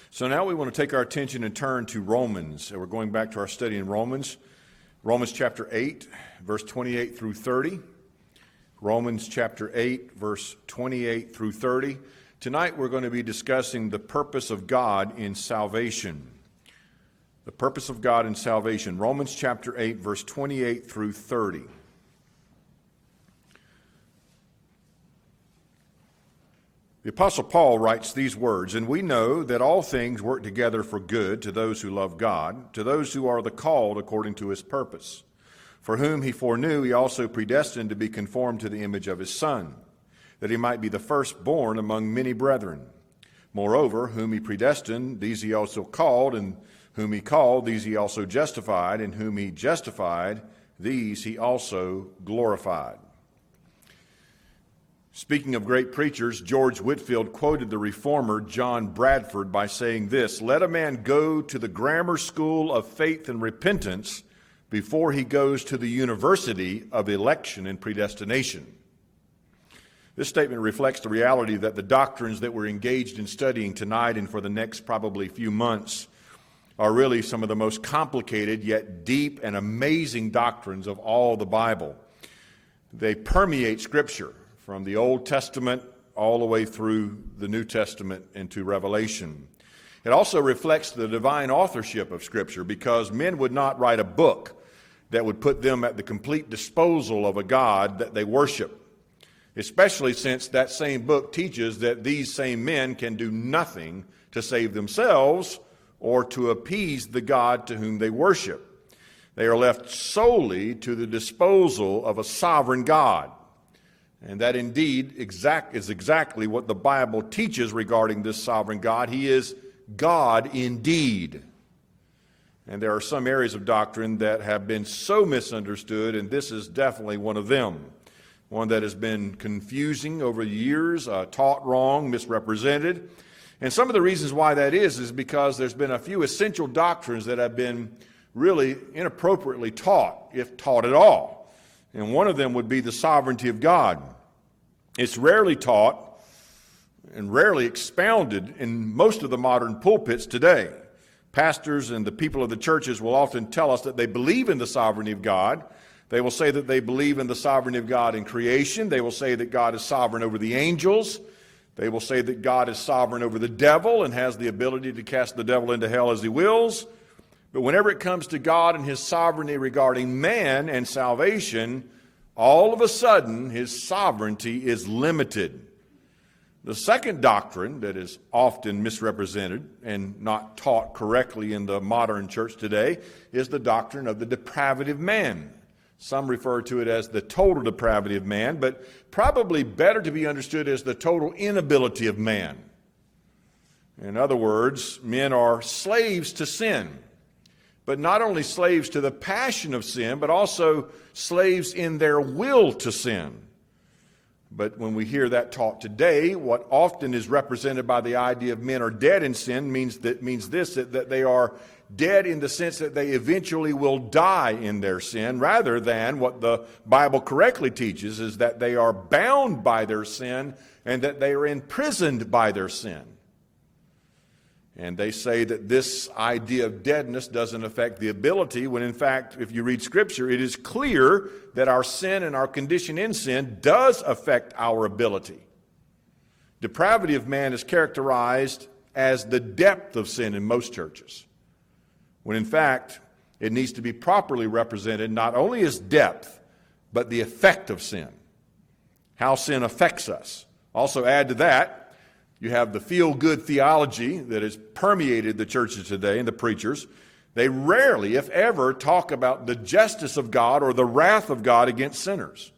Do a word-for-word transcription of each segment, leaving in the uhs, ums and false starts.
So now we want to take our attention and turn to Romans. We're going back to our study in Romans. Romans chapter eight, verse twenty-eight through thirty. Romans chapter eight, verse twenty-eight through thirty. Tonight we're going to be discussing the purpose of God in salvation. The purpose of God in salvation. Romans chapter eight, verse twenty-eight through thirty. The Apostle Paul writes these words, "And we know that all things work together for good to those who love God, to those who are the called according to his purpose. For whom he foreknew, he also predestined to be conformed to the image of his Son, that he might be the firstborn among many brethren. Moreover, whom he predestined, these he also called, and whom he called, these he also justified, and whom he justified, these he also glorified." Speaking of great preachers, George Whitefield quoted the reformer John Bradford by saying this, "Let a man go to the grammar school of faith and repentance before he goes to the university of election and predestination." This statement reflects the reality that the doctrines that we're engaged in studying tonight and for the next probably few months are really some of the most complicated yet deep and amazing doctrines of all the Bible. They permeate Scripture, from the Old Testament all the way through the New Testament into Revelation. It also reflects the divine authorship of Scripture, because men would not write a book that would put them at the complete disposal of a God that they worship, especially since that same book teaches that these same men can do nothing to save themselves or to appease the God to whom they worship. They are left solely to the disposal of a sovereign God. And that indeed exact is exactly what the Bible teaches regarding this sovereign God. He is God indeed. And there are some areas of doctrine that have been so misunderstood, and this is definitely one of them. One that has been confusing over the years, uh, taught wrong, misrepresented. And some of the reasons why that is is because there's been a few essential doctrines that have been really inappropriately taught, if taught at all. And one of them would be the sovereignty of God. It's rarely taught and rarely expounded in most of the modern pulpits today. Pastors and the people of the churches will often tell us that they believe in the sovereignty of God. They will say that they believe in the sovereignty of God in creation. They will say that God is sovereign over the angels. They will say that God is sovereign over the devil and has the ability to cast the devil into hell as he wills. But whenever it comes to God and his sovereignty regarding man and salvation, all of a sudden his sovereignty is limited. The second doctrine that is often misrepresented and not taught correctly in the modern church today is the doctrine of the depravity of man. Some refer to it as the total depravity of man, but probably better to be understood as the total inability of man. In other words, men are slaves to sin. But not only slaves to the passion of sin, but also slaves in their will to sin. But when we hear that taught today, what often is represented by the idea of men are dead in sin means that means this, that, that they are dead in the sense that they eventually will die in their sin, rather than what the Bible correctly teaches is that they are bound by their sin and that they are imprisoned by their sin. And they say that this idea of deadness doesn't affect the ability, when in fact, if you read Scripture, it is clear that our sin and our condition in sin does affect our ability. Depravity of man is characterized as the depth of sin in most churches, when in fact, it needs to be properly represented not only as depth, but the effect of sin, how sin affects us. Also add to that, you have the feel-good theology that has permeated the churches today and the preachers. They rarely, if ever, talk about the justice of God or the wrath of God against sinners.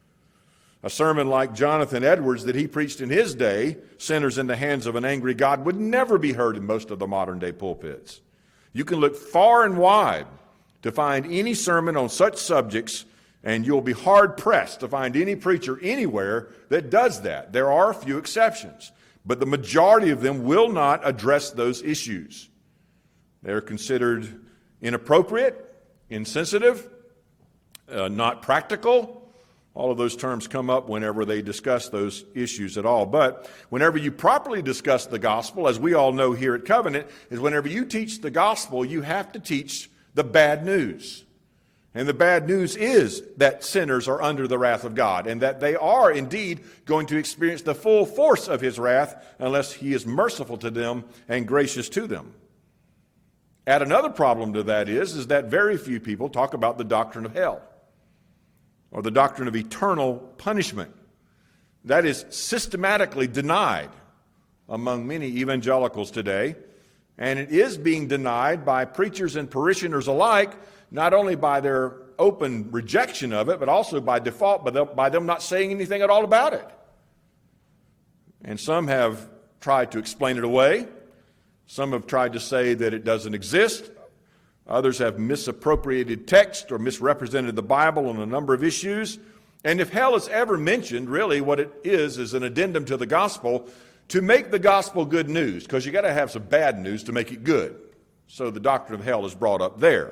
A sermon like Jonathan Edwards that he preached in his day, Sinners in the Hands of an Angry God, would never be heard in most of the modern-day pulpits. You can look far and wide to find any sermon on such subjects, and you'll be hard-pressed to find any preacher anywhere that does that. There are a few exceptions. But the majority of them will not address those issues. They're considered inappropriate, insensitive, uh, not practical, All of those terms come up whenever they discuss those issues at all. But whenever you properly discuss the gospel, as we all know here at Covenant, is whenever you teach the gospel, you have to teach the bad news. And the bad news is that sinners are under the wrath of God, and that they are indeed going to experience the full force of his wrath unless he is merciful to them and gracious to them. Add another problem to that is, is that very few people talk about the doctrine of hell, or the doctrine of eternal punishment. That is systematically denied among many evangelicals today, and it is being denied by preachers and parishioners alike, not only by their open rejection of it, but also by default, by them, by them not saying anything at all about it. And some have tried to explain it away. Some have tried to say that it doesn't exist. Others have misappropriated text or misrepresented the Bible on a number of issues. And if hell is ever mentioned, really what it is is an addendum to the gospel to make the gospel good news, because you got to have some bad news to make it good. So the doctrine of hell is brought up there.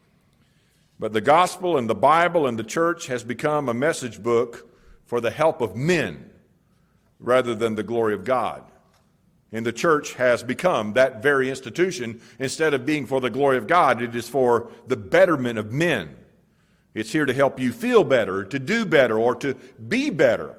But the gospel and the Bible and the church has become a message book for the help of men rather than the glory of God. And the church has become that very institution. Instead of being for the glory of God, it is for the betterment of men. It's here to help you feel better, to do better, or to be better.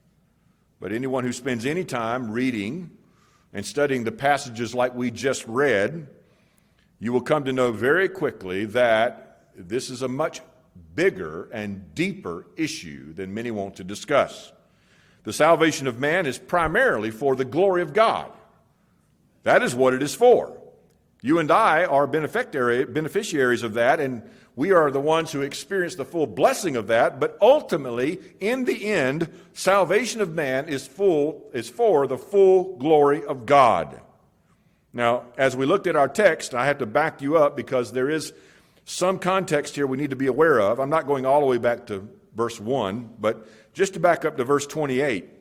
But anyone who spends any time reading and studying the passages like we just read, you will come to know very quickly that this is a much bigger and deeper issue than many want to discuss. The salvation of man is primarily for the glory of God. That is what it is for. You and I are beneficiaries of that, and we are the ones who experience the full blessing of that. But ultimately, in the end, salvation of man is full is for the full glory of God. Now, as we looked at our text, I have to back you up because there is some context here we need to be aware of. I'm not going all the way back to verse one, but just to back up to verse twenty-eight.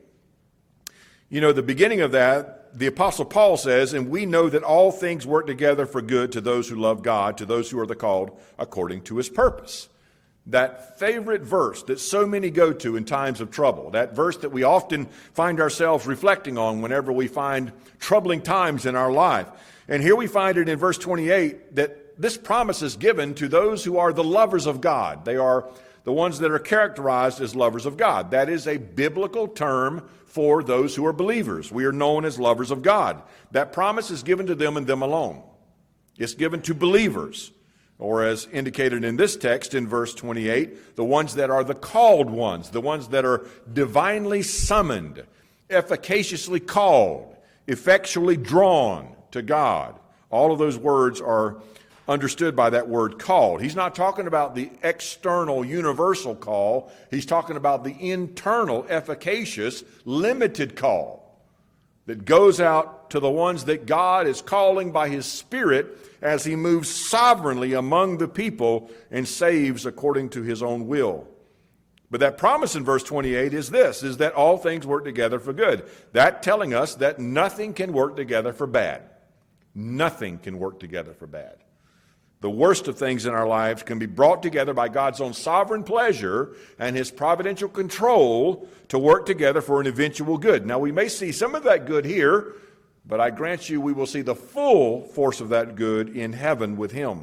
You know, the beginning of that, the Apostle Paul says, and we know that all things work together for good to those who love God, to those who are the called according to his purpose. That favorite verse that so many go to in times of trouble, that verse that we often find ourselves reflecting on whenever we find troubling times in our life. And here we find it in verse twenty-eight that this promise is given to those who are the lovers of God. They are the ones that are characterized as lovers of God. That is a biblical term for those who are believers. We are known as lovers of God. That promise is given to them and them alone. It's given to believers, or as indicated in this text in verse twenty-eight, the ones that are the called ones, the ones that are divinely summoned, efficaciously called, effectually drawn to God. All of those words are understood by that word called. He's not talking about the external universal call. He's talking about the internal, efficacious, limited call that goes out to the ones that God is calling by his Spirit as he moves sovereignly among the people and saves according to his own will. But that promise in verse twenty-eight is this, is that all things work together for good. That telling us that nothing can work together for bad. Nothing can work together for bad. The worst of things in our lives can be brought together by God's own sovereign pleasure and his providential control to work together for an eventual good. Now, we may see some of that good here, but I grant you we will see the full force of that good in heaven with him.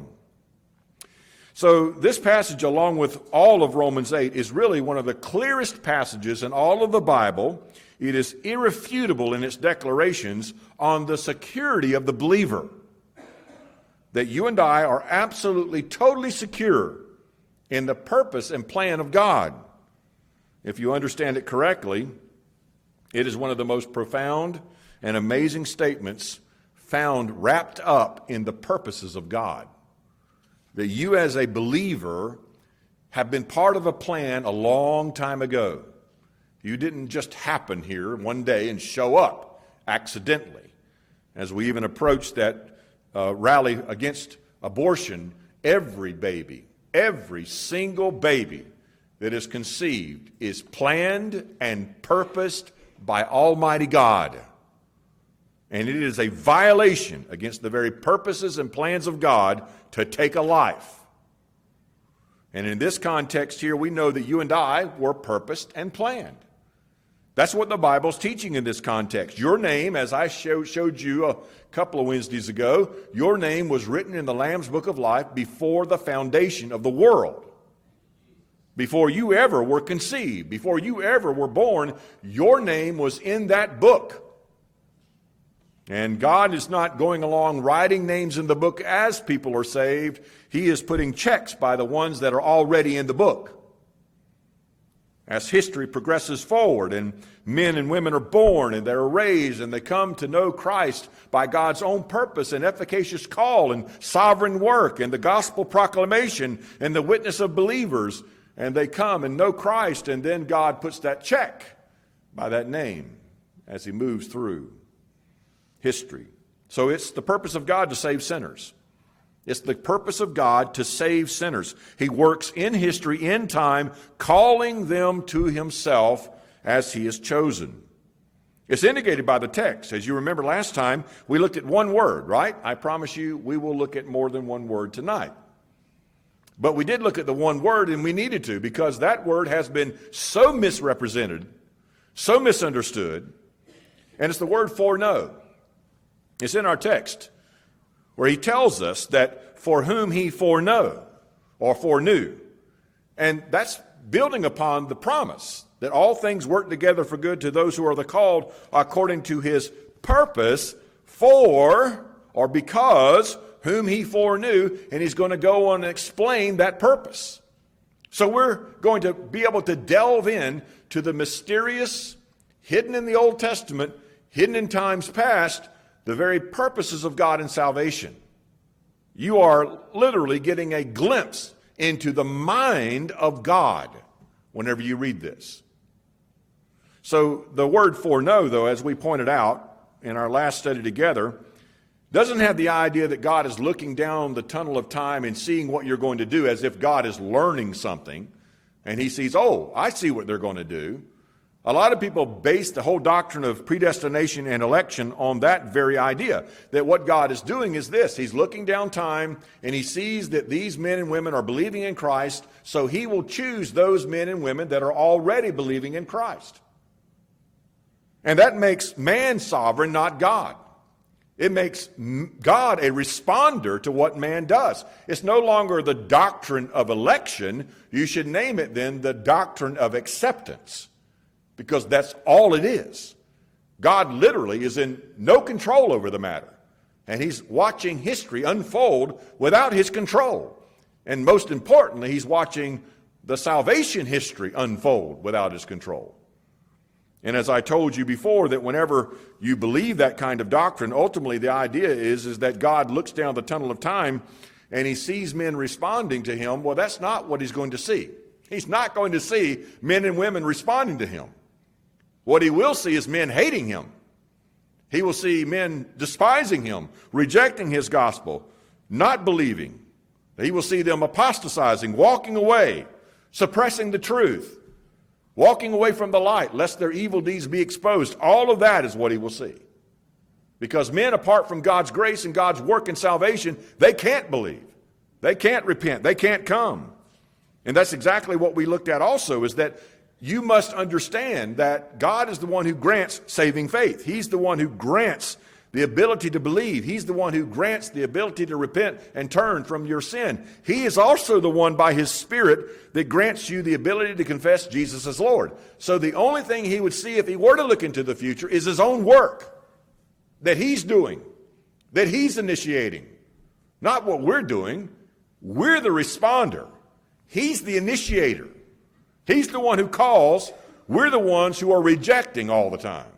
So this passage, along with all of Romans eight, is really one of the clearest passages in all of the Bible. It is irrefutable in its declarations on the security of the believer. That you and I are absolutely, totally secure in the purpose and plan of God. If you understand it correctly, it is one of the most profound and amazing statements found wrapped up in the purposes of God. That you as a believer have been part of a plan a long time ago. You didn't just happen here one day and show up accidentally. As we even approach that Uh, rally against abortion, every baby, every single baby that is conceived is planned and purposed by Almighty God. And it is a violation against the very purposes and plans of God to take a life. And in this context here, we know that you and I were purposed and planned. That's what the Bible's teaching in this context. Your name, as I show, showed you a couple of Wednesdays ago, your name was written in the Lamb's Book of Life before the foundation of the world. Before you ever were conceived, before you ever were born, your name was in that book. And God is not going along writing names in the book as people are saved. He is putting checks by the ones that are already in the book. As history progresses forward and men and women are born and they're raised and they come to know Christ by God's own purpose and efficacious call and sovereign work and the gospel proclamation and the witness of believers, and they come and know Christ, and then God puts that check by that name as he moves through history. So it's the purpose of God to save sinners. It's the purpose of God to save sinners. He works in history, in time, calling them to himself as he has chosen. It's indicated by the text. As you remember last time, we looked at one word, right? I promise you we will look at more than one word tonight. But we did look at the one word, and we needed to, because that word has been so misrepresented, so misunderstood, and it's the word foreknow. It's in our text, where he tells us that for whom he foreknow, or foreknew. And that's building upon the promise that all things work together for good to those who are the called according to his purpose, for, or because, whom he foreknew, and he's going to go on and explain that purpose. So we're going to be able to delve in to the mysterious, hidden in the Old Testament, hidden in times past, the very purposes of God in salvation. You are literally getting a glimpse into the mind of God whenever you read this. So the word foreknow, though, as we pointed out in our last study together, doesn't have the idea that God is looking down the tunnel of time and seeing what you're going to do, as if God is learning something and he sees, oh, I see what they're going to do. A lot of people base the whole doctrine of predestination and election on that very idea, that what God is doing is this. He's looking down time and he sees that these men and women are believing in Christ, so he will choose those men and women that are already believing in Christ. And that makes man sovereign, not God. It makes God a responder to what man does. It's no longer the doctrine of election. You should name it then the doctrine of acceptance, because that's all it is. God literally is in no control over the matter, and he's watching history unfold without his control. And most importantly, he's watching the salvation history unfold without his control. And as I told you before, that whenever you believe that kind of doctrine, ultimately the idea is, is that God looks down the tunnel of time and he sees men responding to him. Well, that's not what he's going to see. He's not going to see men and women responding to him. What he will see is men hating him. He will see men despising him, rejecting his gospel, not believing. He will see them apostatizing, walking away, suppressing the truth, walking away from the light, lest their evil deeds be exposed. All of that is what he will see. Because men, apart from God's grace and God's work in salvation, they can't believe. They can't repent. They can't come. And that's exactly what we looked at also, is that you must understand that God is the one who grants saving faith. He's the one who grants the ability to believe. He's the one who grants the ability to repent and turn from your sin. He is also the one by his Spirit that grants you the ability to confess Jesus as Lord. So the only thing he would see if he were to look into the future is his own work that he's doing, that he's initiating. Not what we're doing. We're the responder. He's the initiator. He's the one who calls. We're the ones who are rejecting all the time.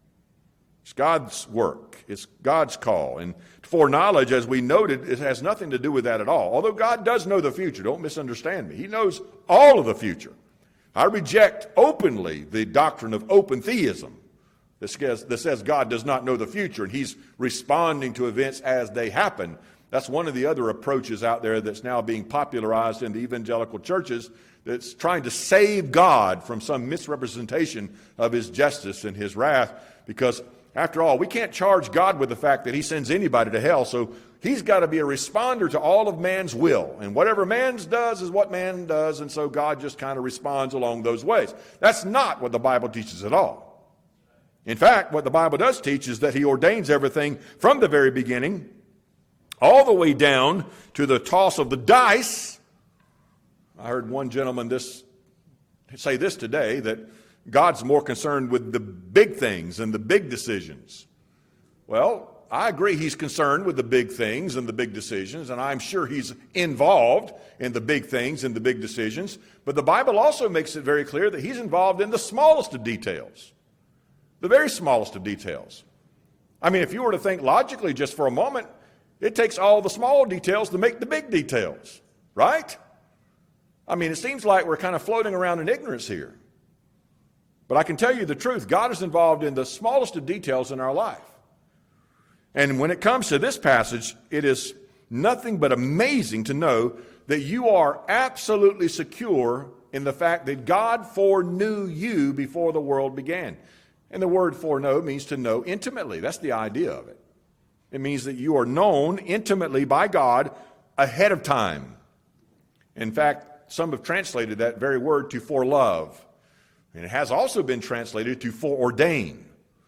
It's God's work. It's God's call. And foreknowledge, as we noted, it has nothing to do with that at all. Although God does know the future. Don't misunderstand me. He knows all of the future. I reject openly the doctrine of open theism that says, that says God does not know the future and he's responding to events as they happen. That's one of the other approaches out there that's now being popularized in the evangelical churches, that's trying to save God from some misrepresentation of his justice and his wrath, because After all, we can't charge God with the fact that he sends anybody to hell, so he's got to be a responder to all of man's will. And whatever man does is what man does, and so God just kind of responds along those ways. That's not what the Bible teaches at all. In fact, what the Bible does teach is that he ordains everything from the very beginning, all the way down to the toss of the dice. I heard one gentleman this say this today, that God's more concerned with the big things and the big decisions. Well, I agree he's concerned with the big things and the big decisions, and I'm sure he's involved in the big things and the big decisions. But the Bible also makes it very clear that he's involved in the smallest of details, the very smallest of details. I mean, if you were to think logically just for a moment, it takes all the small details to make the big details, right? I mean, it seems like we're kind of floating around in ignorance here. But I can tell you the truth. God is involved in the smallest of details in our life. And when it comes to this passage, it is nothing but amazing to know that you are absolutely secure in the fact that God foreknew you before the world began. And the word foreknow means to know intimately. That's the idea of it. It means that you are known intimately by God ahead of time. In fact, some have translated that very word to forelove. And it has also been translated to foreordain.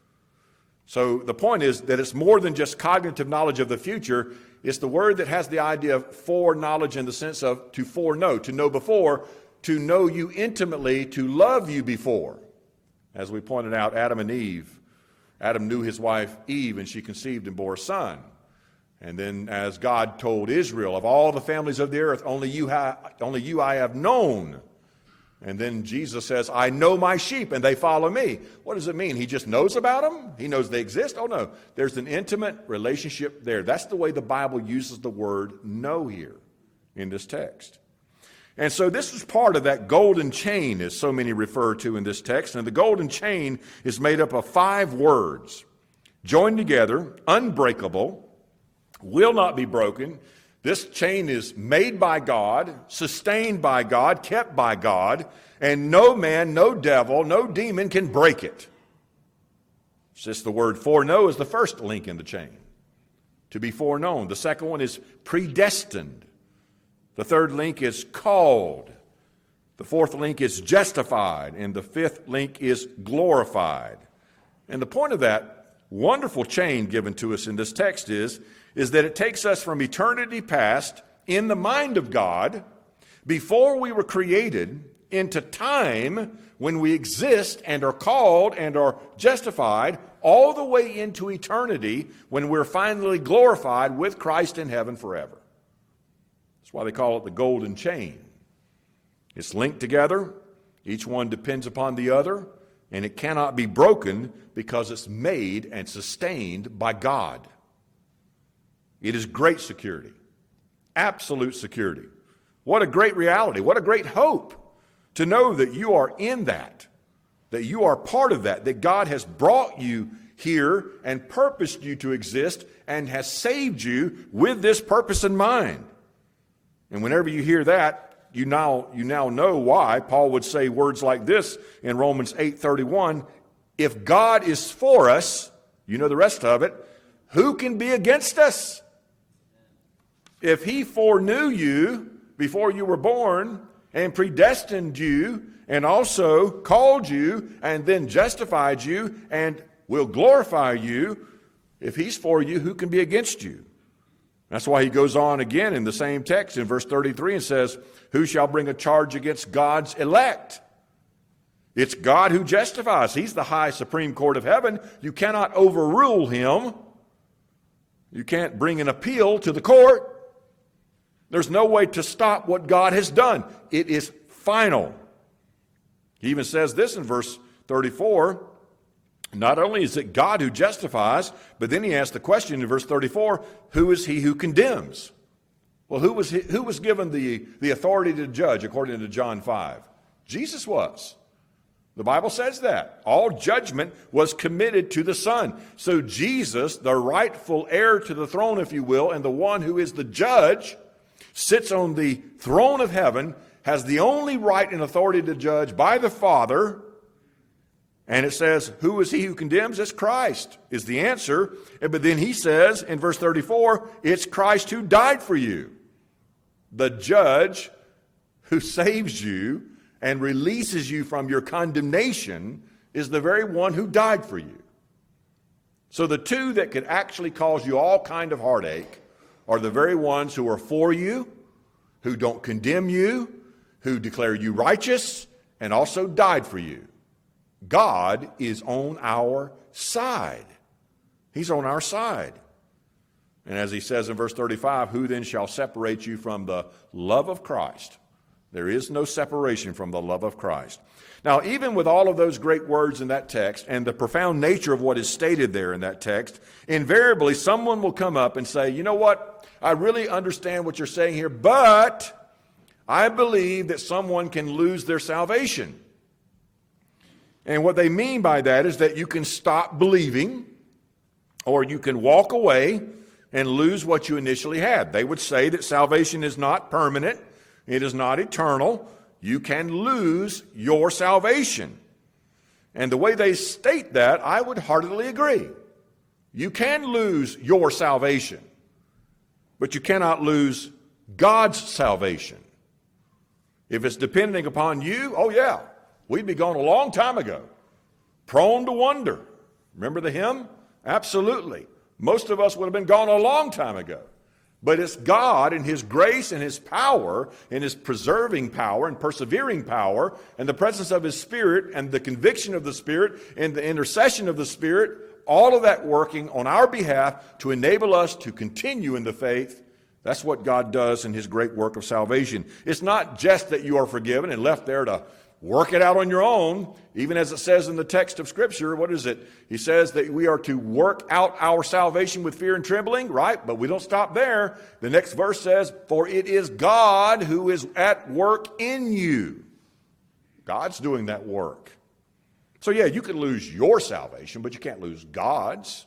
So the point is that it's more than just cognitive knowledge of the future. It's the word that has the idea of foreknowledge in the sense of to foreknow, to know before, to know you intimately, to love you before. As we pointed out, Adam and Eve. Adam knew his wife Eve, and she conceived and bore a son. And then as God told Israel, of all the families of the earth, only you, ha- only you I have known. And then Jesus says, I know my sheep and they follow me. What does it mean? He just knows about them? He knows they exist? Oh no, there's an intimate relationship there. That's the way the Bible uses the word know here in this text. And so this is part of that golden chain, as so many refer to in this text. And the golden chain is made up of five words: joined together, unbreakable, will not be broken. This chain is made by God, sustained by God, kept by God, and no man, no devil, no demon can break it. It's just the word foreknow is the first link in the chain, to be foreknown. The second one is predestined. The third link is called. The fourth link is justified. And the fifth link is glorified. And the point of that wonderful chain given to us in this text is, is that it takes us from eternity past in the mind of God, before we were created, into time when we exist and are called and are justified, all the way into eternity when we're finally glorified with Christ in heaven forever. That's why they call it the golden chain. It's linked together. Each one depends upon the other, and it cannot be broken because it's made and sustained by God. It is great security, absolute security. What a great reality, what a great hope to know that you are in that, that you are part of that, that God has brought you here and purposed you to exist and has saved you with this purpose in mind. And whenever you hear that, you now, you now know why Paul would say words like this in Romans eight thirty-one, if God is for us, you know the rest of it, who can be against us? If he foreknew you before you were born and predestined you and also called you and then justified you and will glorify you, if he's for you, who can be against you? That's why he goes on again in the same text in verse thirty-three and says, who shall bring a charge against God's elect? It's God who justifies. He's the high supreme court of heaven. You cannot overrule him. You can't bring an appeal to the court. There's no way to stop what God has done. It is final. He even says this in verse thirty-four. Not only is it God who justifies, but then he asks the question in verse thirty-four, who is he who condemns? Well, who was, he, who was given the, the authority to judge according to John five? Jesus was. The Bible says that. All judgment was committed to the Son. So Jesus, the rightful heir to the throne, if you will, and the one who is the judge, sits on the throne of heaven, has the only right and authority to judge by the Father, And it says, who is he who condemns? It's Christ is the answer. But then he says in verse thirty-four, it's Christ who died for you. The judge who saves you and releases you from your condemnation is the very one who died for you. So the two that could actually cause you all kind of heartache are the very ones who are for you, who don't condemn you, who declare you righteous, and also died for you. God is on our side. He's on our side. And as he says in verse thirty-five, who then shall separate you from the love of Christ? There is no separation from the love of Christ. Now, even with all of those great words in that text and the profound nature of what is stated there in that text, invariably someone will come up and say, you know what, I really understand what you're saying here, but I believe that someone can lose their salvation. And what they mean by that is that you can stop believing or you can walk away and lose what you initially had. They would say that salvation is not permanent. It is not eternal. You can lose your salvation. And the way they state that, I would heartily agree. You can lose your salvation, but you cannot lose God's salvation. If it's depending upon you, oh yeah, we'd be gone a long time ago. Prone to wonder. Remember the hymn? Absolutely. Most of us would have been gone a long time ago. But it's God and His grace and His power and His preserving power and persevering power and the presence of His Spirit and the conviction of the Spirit and the intercession of the Spirit, all of that working on our behalf to enable us to continue in the faith. That's what God does in His great work of salvation. It's not just that you are forgiven and left there to work it out on your own, even as it says in the text of Scripture. What is it? He says that we are to work out our salvation with fear and trembling, right? But we don't stop there. The next verse says, for it is God who is at work in you. God's doing that work. So yeah, you can lose your salvation, but you can't lose God's.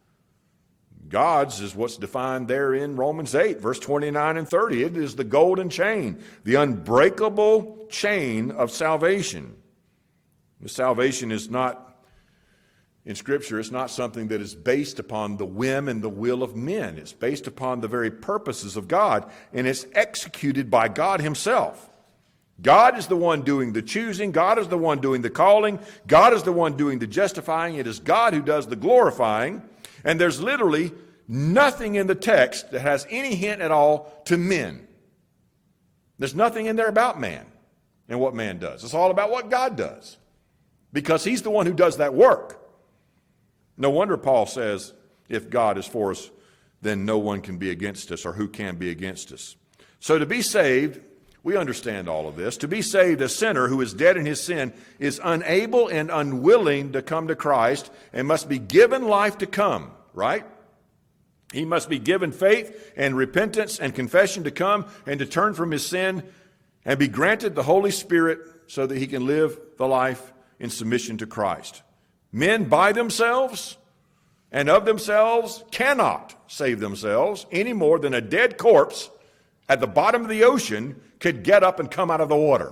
God's is what's defined there in Romans eight, verse twenty-nine and thirty. It is the golden chain, the unbreakable chain of salvation. The salvation is not, in Scripture, it's not something that is based upon the whim and the will of men. It's based upon the very purposes of God, and it's executed by God Himself. God is the one doing the choosing. God is the one doing the calling. God is the one doing the justifying. It is God who does the glorifying. And there's literally nothing in the text that has any hint at all to men. There's nothing in there about man and what man does. It's all about what God does, because He's the one who does that work. No wonder Paul says, if God is for us, then no one can be against us, or who can be against us. So to be saved, we understand all of this. To be saved, a sinner who is dead in his sin is unable and unwilling to come to Christ and must be given life to come, right? He must be given faith and repentance and confession to come and to turn from his sin and be granted the Holy Spirit so that he can live the life in submission to Christ. Men by themselves and of themselves cannot save themselves any more than a dead corpse at the bottom of the ocean could get up and come out of the water.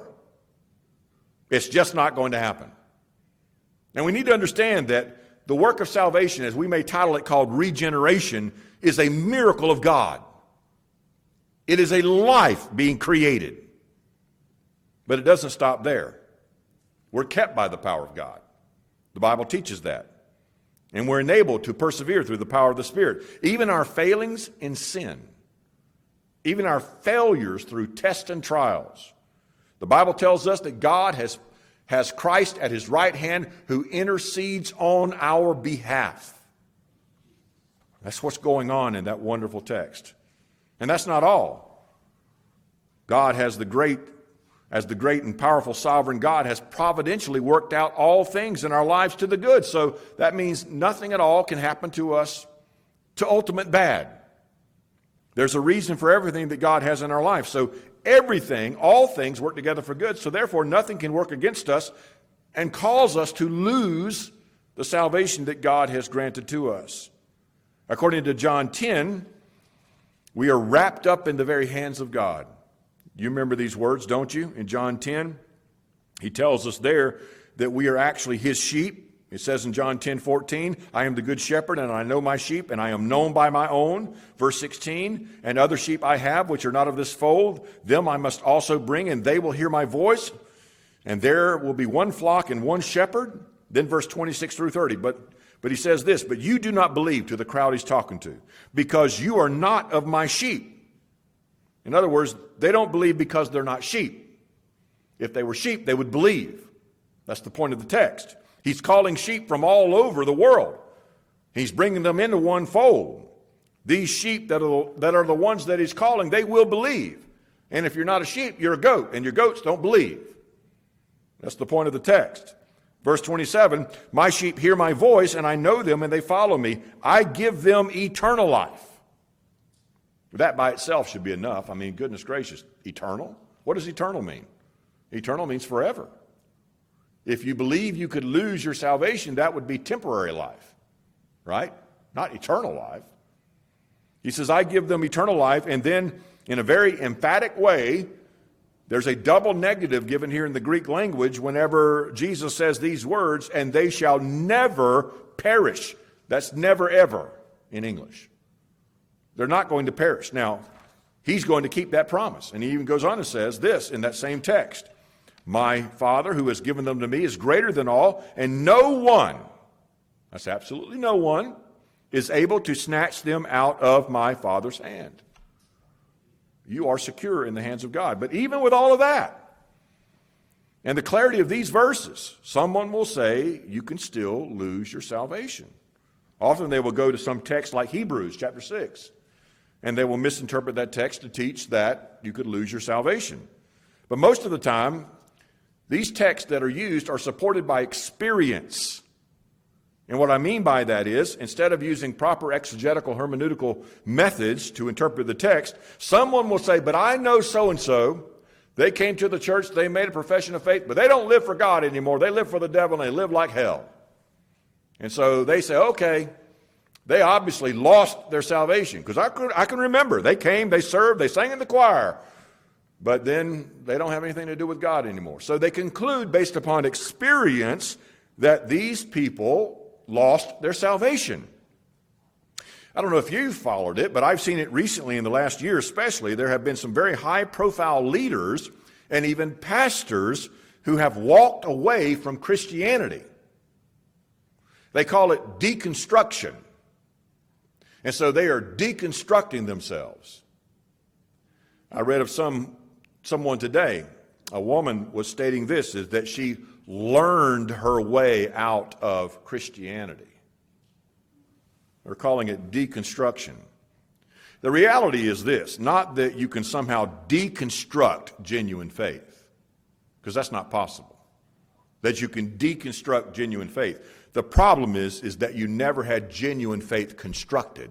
It's just not going to happen. And we need to understand that the work of salvation, as we may title it, called regeneration, is a miracle of God. It is a life being created. But it doesn't stop there. We're kept by the power of God. The Bible teaches that. And we're enabled to persevere through the power of the Spirit. Even our failings in sin, even our failures through tests and trials. The Bible tells us that God has, has Christ at His right hand who intercedes on our behalf. That's what's going on in that wonderful text. And that's not all. God has the great, as the great and powerful sovereign God, has providentially worked out all things in our lives to the good. So that means nothing at all can happen to us to ultimate bad. There's a reason for everything that God has in our life. So everything, all things work together for good. So therefore nothing can work against us and cause us to lose the salvation that God has granted to us. According to John ten, we are wrapped up in the very hands of God. You remember these words, don't you? In John ten, He tells us there that we are actually His sheep It says in John ten fourteen, I am the good shepherd, and I know my sheep, and I am known by my own. Verse sixteen, and other sheep I have, which are not of this fold, them I must also bring, and they will hear my voice, and there will be one flock and one shepherd. Then verse twenty-six through thirty, but, but he says this, but you do not believe, to the crowd he's talking to, because you are not of my sheep. In other words, they don't believe because they're not sheep. If they were sheep, they would believe. That's the point of the text. He's calling sheep from all over the world. He's bringing them into one fold. These sheep that are, that are the ones that he's calling, they will believe. And if you're not a sheep, you're a goat, and your goats don't believe. That's the point of the text. Verse twenty-seven, my sheep hear my voice, and I know them, and they follow me. I give them eternal life. That by itself should be enough. I mean, goodness gracious, eternal? What does eternal mean? Eternal means forever. If you believe you could lose your salvation, that would be temporary life, right? Not eternal life. He says, I give them eternal life, and then in a very emphatic way, there's a double negative given here in the Greek language whenever Jesus says these words, and they shall never perish. That's never ever in English. They're not going to perish. Now, he's going to keep that promise. And he even goes on and says this in that same text. My Father who has given them to me is greater than all, and no one, that's absolutely no one, is able to snatch them out of my Father's hand. You are secure in the hands of God. But even with all of that, and the clarity of these verses, someone will say you can still lose your salvation. Often they will go to some text like Hebrews chapter six, and they will misinterpret that text to teach that you could lose your salvation. But most of the time, these texts that are used are supported by experience. And what I mean by that is, instead of using proper exegetical hermeneutical methods to interpret the text, someone will say, but I know so-and-so, they came to the church, they made a profession of faith, but they don't live for God anymore. They live for the devil, and they live like hell. And so they say, okay, they obviously lost their salvation. Because I can, I can remember, they came, they served, they sang in the choir, but then they don't have anything to do with God anymore. So they conclude, based upon experience, that these people lost their salvation. I don't know if you've followed it, but I've seen it recently in the last year especially. There have been some very high-profile leaders and even pastors who have walked away from Christianity. They call it deconstruction. And so they are deconstructing themselves. I read of some someone today, a woman was stating this, is that she learned her way out of Christianity. They're calling it deconstruction. The reality is this, not that you can somehow deconstruct genuine faith, because that's not possible, that you can deconstruct genuine faith. The problem is, is that you never had genuine faith constructed.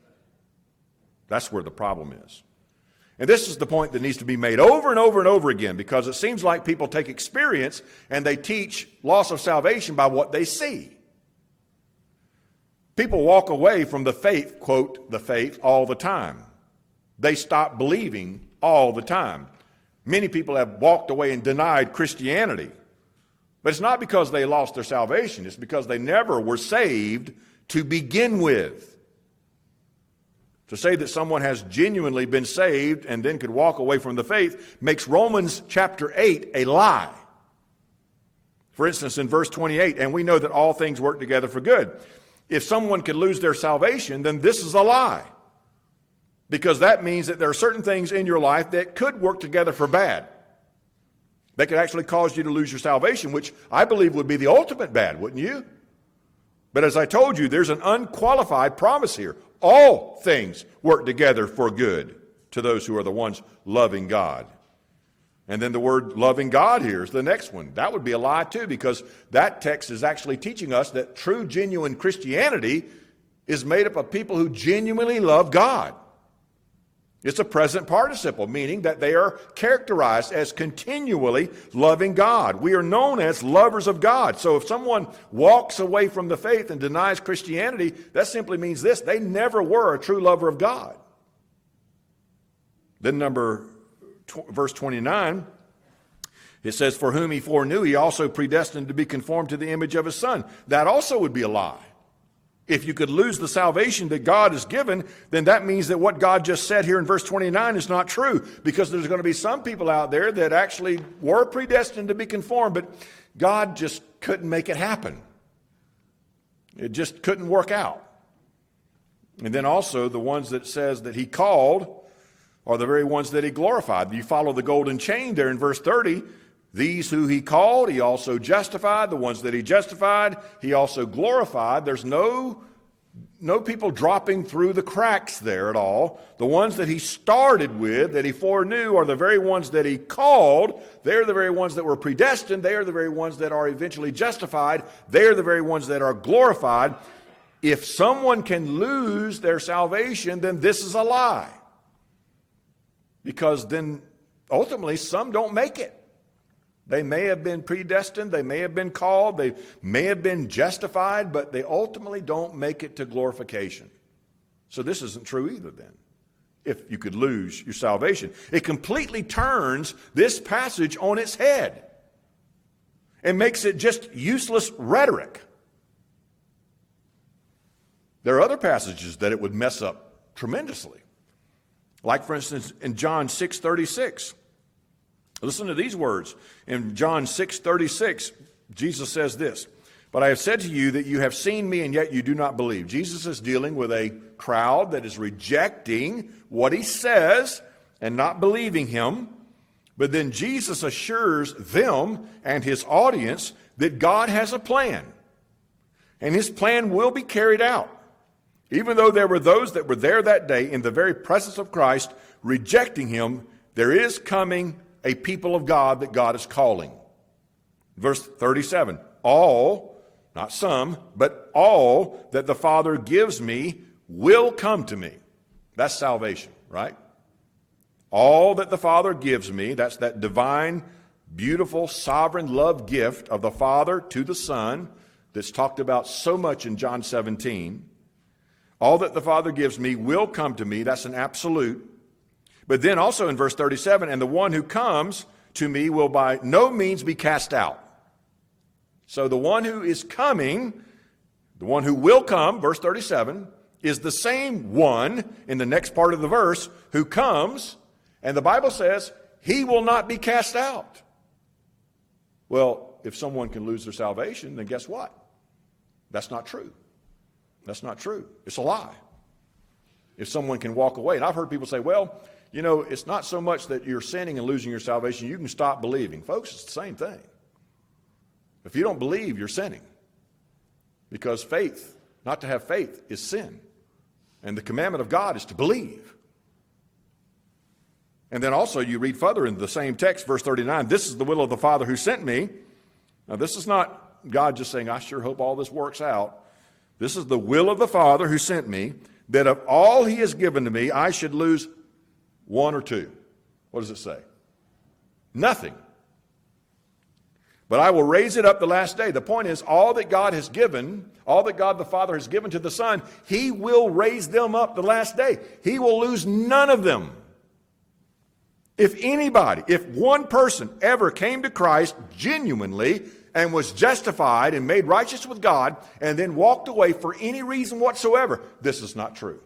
That's where the problem is. And this is the point that needs to be made over and over and over again, because it seems like people take experience and they teach loss of salvation by what they see. People walk away from the faith, quote, the faith, all the time. They stop believing all the time. Many people have walked away and denied Christianity. But it's not because they lost their salvation. It's because they never were saved to begin with. To say that someone has genuinely been saved and then could walk away from the faith makes Romans chapter eight a lie. For instance, in verse twenty-eight, and we know that all things work together for good. If someone could lose their salvation, then this is a lie. Because that means that there are certain things in your life that could work together for bad. They could actually cause you to lose your salvation, which I believe would be the ultimate bad, wouldn't you? But as I told you, there's an unqualified promise here. All things work together for good to those who are the ones loving God. And then the word loving God here is the next one. That would be a lie too, because that text is actually teaching us that true, genuine Christianity is made up of people who genuinely love God. It's a present participle, meaning that they are characterized as continually loving God. We are known as lovers of God. So if someone walks away from the faith and denies Christianity, that simply means this: they never were a true lover of God. Then number tw- verse twenty-nine, It says, for whom he foreknew, he also predestined to be conformed to the image of his Son. That also would be a lie. If you could lose the salvation that God has given, then that means that what God just said here in verse twenty-nine is not true, because there's going to be some people out there that actually were predestined to be conformed, but God just couldn't make it happen. It just couldn't work out. And then also the ones that says that he called are the very ones that he glorified. You follow the golden chain there in verse thirty. These who he called, he also justified. The ones that he justified, he also glorified. There's no, no people dropping through the cracks there at all. The ones that he started with, that he foreknew, are the very ones that he called. They're the very ones that were predestined. They are the very ones that are eventually justified. They are the very ones that are glorified. If someone can lose their salvation, then this is a lie. Because then ultimately some don't make it. They may have been predestined, they may have been called, they may have been justified, but they ultimately don't make it to glorification. So this isn't true either then, if you could lose your salvation. It completely turns this passage on its head and makes it just useless rhetoric. There are other passages that it would mess up tremendously. Like, for instance, in John six thirty-six. Listen to these words. In John six thirty-six, Jesus says this, but I have said to you that you have seen me and yet you do not believe. Jesus is dealing with a crowd that is rejecting what he says and not believing him. But then Jesus assures them and his audience that God has a plan. And his plan will be carried out. Even though there were those that were there that day in the very presence of Christ rejecting him, there is coming a people of God that God is calling. Verse thirty-seven, all, not some, but all that the Father gives me will come to me. That's salvation, right? All that the Father gives me, that's that divine, beautiful, sovereign love gift of the Father to the Son that's talked about so much in John seventeen. All that the Father gives me will come to me. That's an absolute. But then also in verse thirty-seven, and the one who comes to me will by no means be cast out. So the one who is coming, the one who will come, verse thirty-seven, is the same one in the next part of the verse who comes, and the Bible says he will not be cast out. Well, if someone can lose their salvation, then guess what? That's not true. That's not true. It's a lie. If someone can walk away, and I've heard people say, well, you know, it's not so much that you're sinning and losing your salvation. You can stop believing. Folks, it's the same thing. If you don't believe, you're sinning. Because faith, not to have faith, is sin. And the commandment of God is to believe. And then also you read further in the same text, verse thirty-nine, this is the will of the Father who sent me. Now this is not God just saying, I sure hope all this works out. This is the will of the Father who sent me, that of all he has given to me, I should lose one or two. What does it say? Nothing. But I will raise it up the last day. The point is, all that God has given, all that God the Father has given to the Son, he will raise them up the last day. He will lose none of them. If anybody, if one person ever came to Christ genuinely and was justified and made righteous with God and then walked away for any reason whatsoever, this is not true.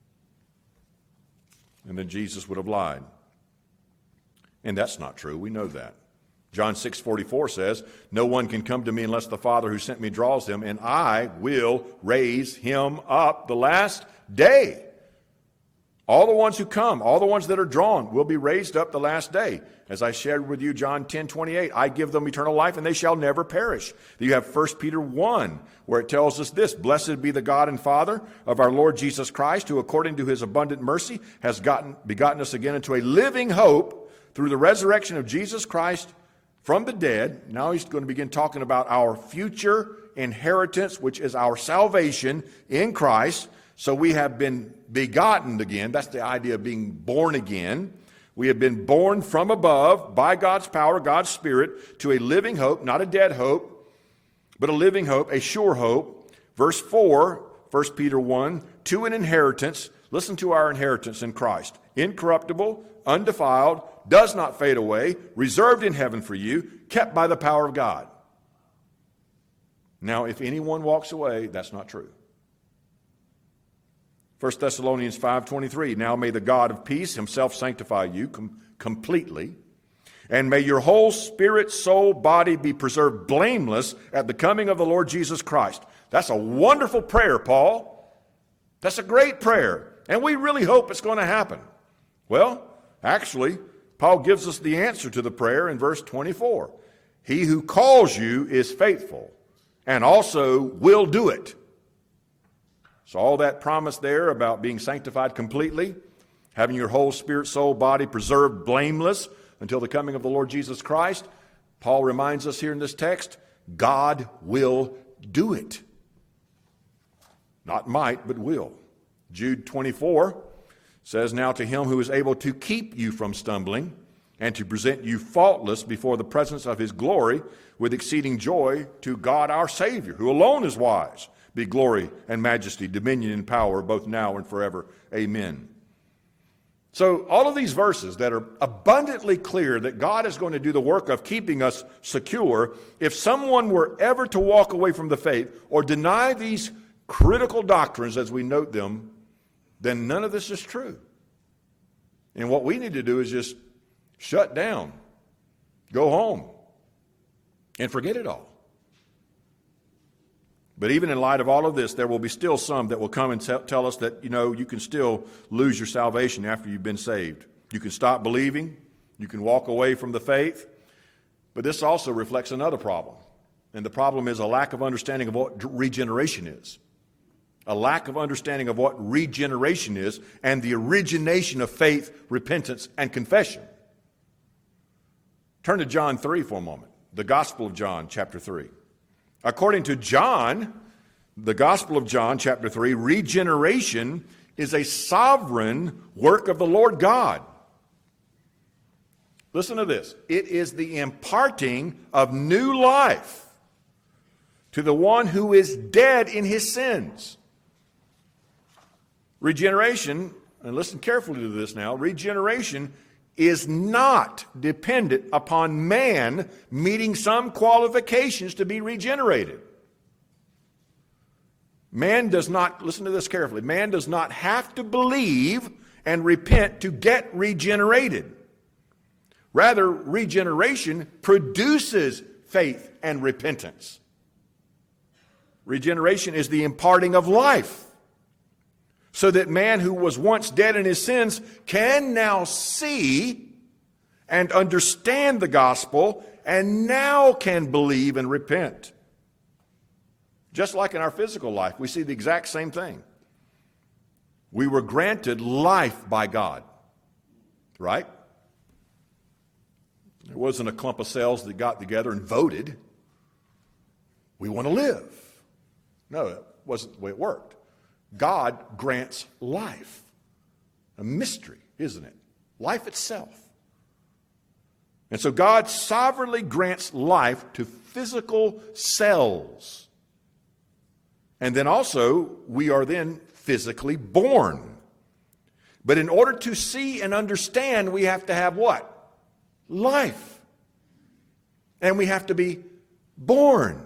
And then Jesus would have lied. And that's not true. We know that. John six forty-four says, no one can come to me unless the Father who sent me draws him, and I will raise him up the last day. All the ones who come, all the ones that are drawn will be raised up the last day. As I shared with you, John ten twenty-eight, I give them eternal life and they shall never perish. You have First Peter one, where it tells us this, blessed be the God and Father of our Lord Jesus Christ, who according to his abundant mercy has gotten, begotten us again into a living hope through the resurrection of Jesus Christ from the dead. Now he's going to begin talking about our future inheritance, which is our salvation in Christ. So we have been begotten again. That's the idea of being born again. We have been born from above by God's power, God's Spirit, to a living hope, not a dead hope, but a living hope, a sure hope. Verse four, First Peter one, to an inheritance. Listen to our inheritance in Christ. Incorruptible, undefiled, does not fade away, reserved in heaven for you, kept by the power of God. Now, if anyone walks away, that's not true. First Thessalonians five twenty-three, now may the God of peace himself sanctify you com- completely, and may your whole spirit, soul, body be preserved blameless at the coming of the Lord Jesus Christ. That's a wonderful prayer, Paul. That's a great prayer, and we really hope it's going to happen. Well, actually, Paul gives us the answer to the prayer in verse twenty-four. He who calls you is faithful, and also will do it. So all that promise there about being sanctified completely, having your whole spirit, soul, body preserved blameless until the coming of the Lord Jesus Christ, Paul reminds us here in this text, God will do it. Not might, but will. Jude twenty-four says, now to him who is able to keep you from stumbling and to present you faultless before the presence of his glory with exceeding joy, to God our Savior, who alone is wise, be glory and majesty, dominion and power, both now and forever. Amen. So all of these verses that are abundantly clear that God is going to do the work of keeping us secure, if someone were ever to walk away from the faith or deny these critical doctrines as we note them, then none of this is true. And what we need to do is just shut down, go home, and forget it all. But even in light of all of this, there will be still some that will come and t- tell us that, you know, you can still lose your salvation after you've been saved. You can stop believing. You can walk away from the faith. But this also reflects another problem. And the problem is a lack of understanding of what regeneration is. A lack of understanding of what regeneration is and the origination of faith, repentance, and confession. Turn to John three for a moment. The Gospel of John, chapter three. According to John, the Gospel of John, chapter three, regeneration is a sovereign work of the Lord God. Listen to this. It is the imparting of new life to the one who is dead in his sins. Regeneration, and listen carefully to this now, regeneration is not dependent upon man meeting some qualifications to be regenerated. Man does not, listen to this carefully, man does not have to believe and repent to get regenerated. Rather, regeneration produces faith and repentance. Regeneration is the imparting of life, so that man who was once dead in his sins can now see and understand the gospel and now can believe and repent. Just like in our physical life, we see the exact same thing. We were granted life by God, right? There wasn't a clump of cells that got together and voted, we want to live. No, that wasn't the way it worked. God grants life. A mystery, isn't it? Life itself. And so God sovereignly grants life to physical cells. And then also, we are then physically born. But in order to see and understand, we have to have what? Life. And we have to be born.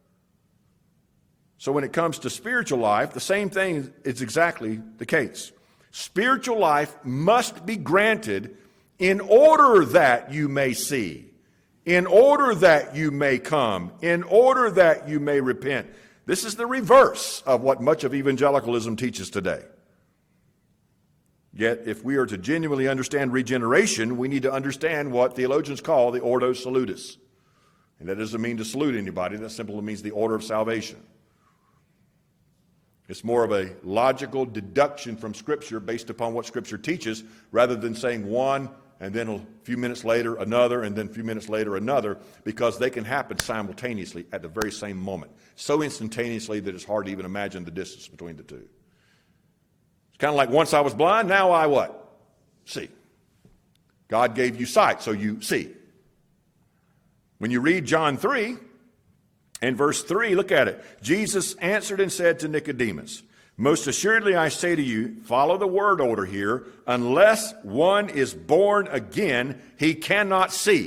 So when it comes to spiritual life, the same thing is exactly the case. Spiritual life must be granted in order that you may see, in order that you may come, in order that you may repent. This is the reverse of what much of evangelicalism teaches today. Yet, if we are to genuinely understand regeneration, we need to understand what theologians call the Ordo Salutis. And that doesn't mean to salute anybody. That simply means the order of salvation. It's more of a logical deduction from Scripture based upon what Scripture teaches, rather than saying one and then a few minutes later another and then a few minutes later another, because they can happen simultaneously at the very same moment. So instantaneously that it's hard to even imagine the distance between the two. It's kind of like once I was blind, now I what? See. God gave you sight, so you see. When you read John three, in verse three, look at it. Jesus answered and said to Nicodemus, Most assuredly I say to you, follow the word order here, unless one is born again, he cannot see.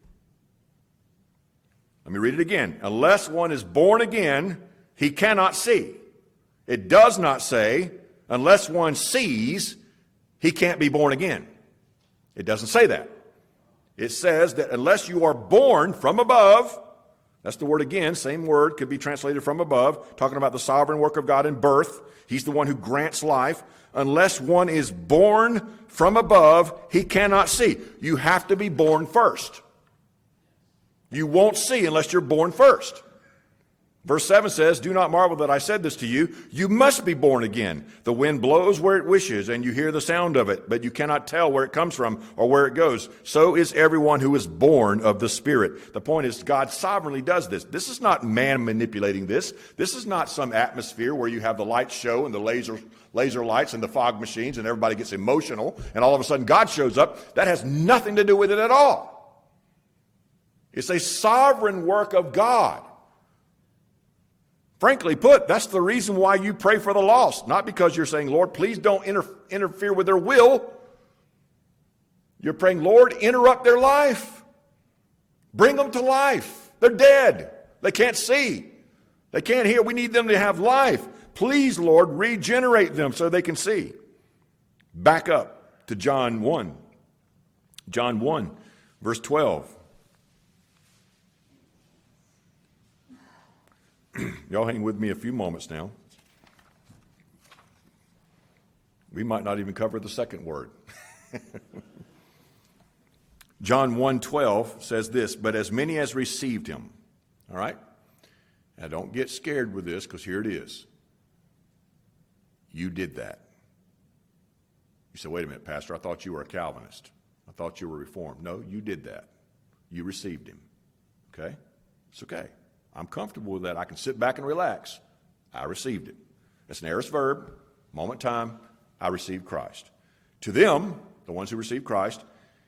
Let me read it again. Unless one is born again, he cannot see. It does not say, unless one sees, he can't be born again. It doesn't say that. It says that unless you are born from above, that's the word again, same word, could be translated from above, talking about the sovereign work of God in birth. He's the one who grants life. Unless one is born from above, he cannot see. You have to be born first. You won't see unless you're born first. Verse seven says, do not marvel that I said this to you. You must be born again. The wind blows where it wishes, and you hear the sound of it, but you cannot tell where it comes from or where it goes. So is everyone who is born of the Spirit. The point is, God sovereignly does this. This is not man manipulating this. This is not some atmosphere where you have the light show and the laser laser lights and the fog machines and everybody gets emotional, and all of a sudden God shows up. That has nothing to do with it at all. It's a sovereign work of God. Frankly put, that's the reason why you pray for the lost. Not because you're saying, Lord, please don't inter- interfere with their will. You're praying, Lord, interrupt their life. Bring them to life. They're dead. They can't see. They can't hear. We need them to have life. Please, Lord, regenerate them so they can see. Back up to John one. John one, verse twelve. Y'all hang with me a few moments now. We might not even cover the second word. John one twelve says this, but as many as received him. All right? Now don't get scared with this, because here it is. You did that. You say, wait a minute, Pastor, I thought you were a Calvinist. I thought you were Reformed. No, you did that. You received him. Okay? It's okay. I'm comfortable with that. I can sit back and relax. I received it. It's an aorist verb, moment time. I received Christ. To them, the ones who received Christ,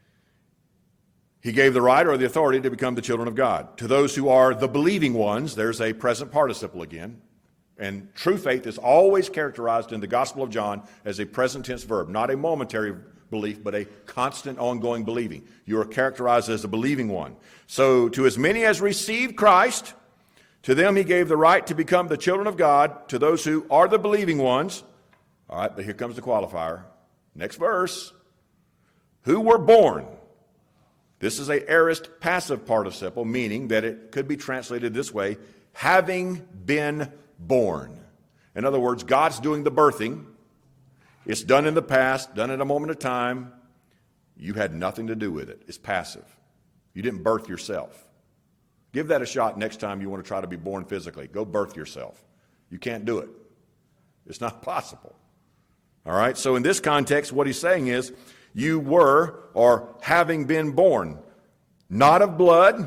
he gave the right or the authority to become the children of God. To those who are the believing ones, there's a present participle again. And true faith is always characterized in the Gospel of John as a present tense verb, not a momentary belief, but a constant, ongoing believing. You are characterized as a believing one. So to as many as received Christ, to them he gave the right to become the children of God, to those who are the believing ones. All right, but here comes the qualifier. Next verse. Who were born. This is a aorist passive participle, meaning that it could be translated this way, having been born. In other words, God's doing the birthing. It's done in the past, done in a moment of time. You had nothing to do with it. It's passive. You didn't birth yourself. Give that a shot next time you want to try to be born physically. Go birth yourself. You can't do it. It's not possible. All right? So in this context, what he's saying is, you were, or having been born, not of blood,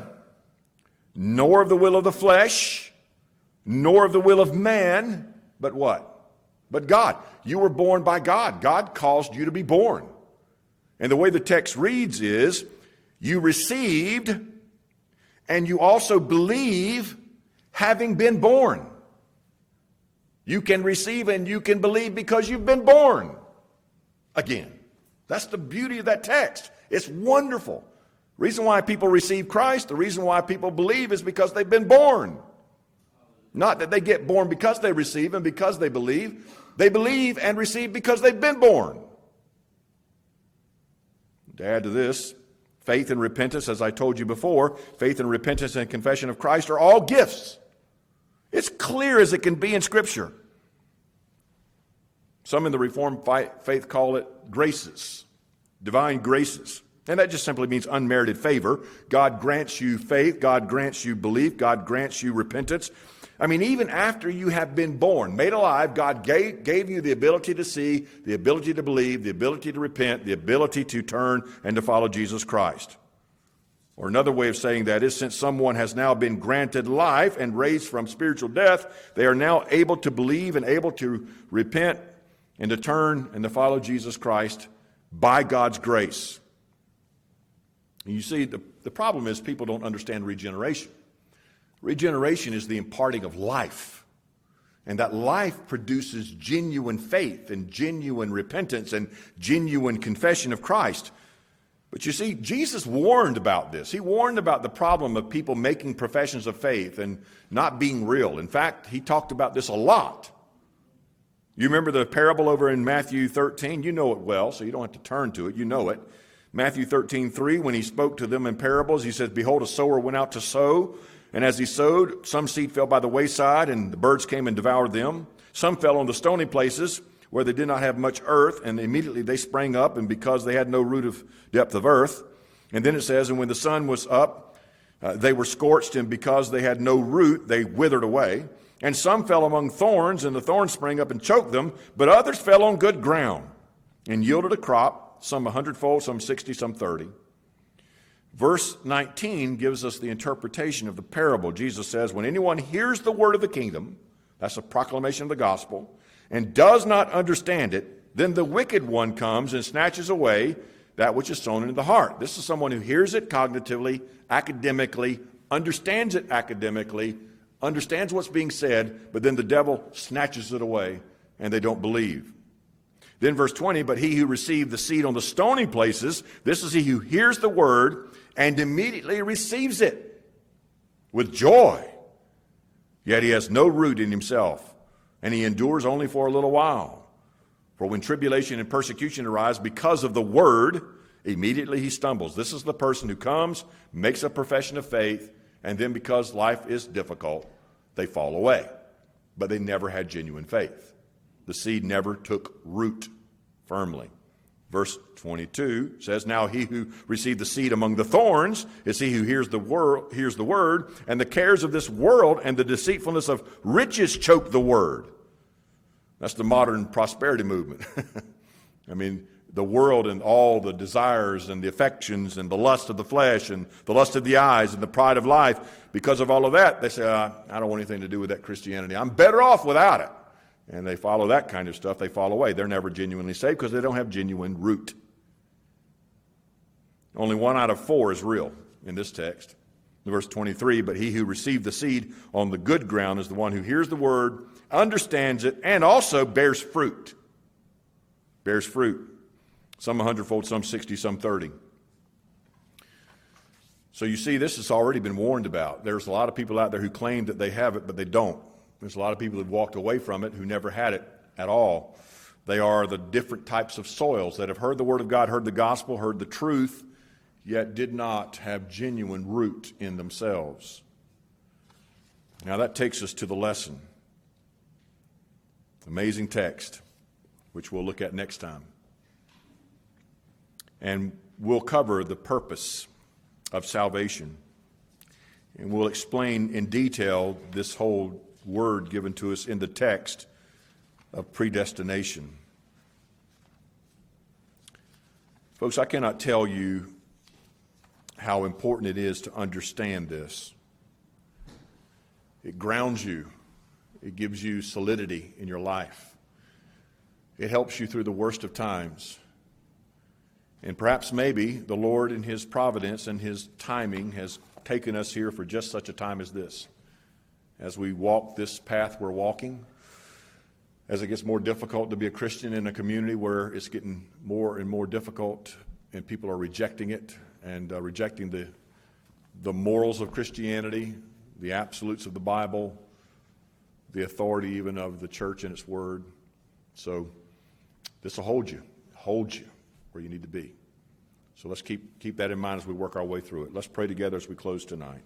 nor of the will of the flesh, nor of the will of man, but what? But God. You were born by God. God caused you to be born. And the way the text reads is, you received, and you also believe, having been born. You can receive and you can believe because you've been born again. That's the beauty of that text. It's wonderful. The reason why people receive Christ, the reason why people believe is because they've been born. Not that they get born because they receive and because they believe. They believe and receive because they've been born. To add to this, faith and repentance, as I told you before, faith and repentance and confession of Christ are all gifts. It's clear as it can be in Scripture. Some in the Reformed faith call it graces, divine graces. And that just simply means unmerited favor. God grants you faith, God grants you belief, God grants you repentance. I mean, even after you have been born, made alive, God gave, gave you the ability to see, the ability to believe, the ability to repent, the ability to turn and to follow Jesus Christ. Or another way of saying that is, since someone has now been granted life and raised from spiritual death, they are now able to believe and able to repent and to turn and to follow Jesus Christ by God's grace. And you see, the, the problem is people don't understand regeneration. Regeneration is the imparting of life. And that life produces genuine faith and genuine repentance and genuine confession of Christ. But you see, Jesus warned about this. He warned about the problem of people making professions of faith and not being real. In fact, he talked about this a lot. You remember the parable over in Matthew thirteen? You know it well, so you don't have to turn to it. You know it. Matthew thirteen three, when he spoke to them in parables, he says, "Behold, a sower went out to sow. And as he sowed, some seed fell by the wayside, and the birds came and devoured them. Some fell on the stony places, where they did not have much earth, and immediately they sprang up, and because they had no root of depth of earth." And then it says, "And when the sun was up, uh, they were scorched, and because they had no root, they withered away. And some fell among thorns, and the thorns sprang up and choked them. But others fell on good ground, and yielded a crop, some a hundredfold, some sixty, some thirty." Verse nineteen gives us the interpretation of the parable. Jesus says, "When anyone hears the word of the kingdom," that's a proclamation of the gospel, "and does not understand it, then the wicked one comes and snatches away that which is sown into the heart." This is someone who hears it cognitively, academically, understands it academically, understands what's being said, but then the devil snatches it away and they don't believe. Then verse twenty, "But he who received the seed on the stony places, this is he who hears the word and immediately receives it with joy. Yet he has no root in himself, and he endures only for a little while. For when tribulation and persecution arise because of the word, immediately he stumbles." This is the person who comes, makes a profession of faith, and then because life is difficult, they fall away. But they never had genuine faith. The seed never took root firmly. Verse twenty-two says, "Now he who received the seed among the thorns is he who hears the word, hears the word, and the cares of this world and the deceitfulness of riches choke the word." That's the modern prosperity movement. I mean, the world and all the desires and the affections and the lust of the flesh and the lust of the eyes and the pride of life, because of all of that, they say, I, I don't want anything to do with that Christianity. I'm better off without it. And they follow that kind of stuff, they fall away. They're never genuinely saved because they don't have genuine root. Only one out of four is real in this text. In verse twenty-three, "But he who received the seed on the good ground is the one who hears the word, understands it, and also bears fruit." Bears fruit. Some a hundredfold, some sixty, some thirty. So you see, this has already been warned about. There's a lot of people out there who claim that they have it, but they don't. There's a lot of people who've walked away from it who never had it at all. They are the different types of soils that have heard the word of God, heard the gospel, heard the truth, yet did not have genuine root in themselves. Now that takes us to the lesson. Amazing text, which we'll look at next time. And we'll cover the purpose of salvation. And we'll explain in detail this whole word given to us in the text of predestination. Folks, I cannot tell you how important it is to understand this. It grounds you. It gives you solidity in your life. It helps you through the worst of times. And perhaps maybe the Lord in His providence and His timing has taken us here for just such a time as this. As we walk this path we're walking, as it gets more difficult to be a Christian in a community where it's getting more and more difficult and people are rejecting it and uh, rejecting the, the morals of Christianity, the absolutes of the Bible, the authority even of the church and its word. So this will hold you, hold you where you need to be. So let's keep, keep that in mind as we work our way through it. Let's pray together as we close tonight.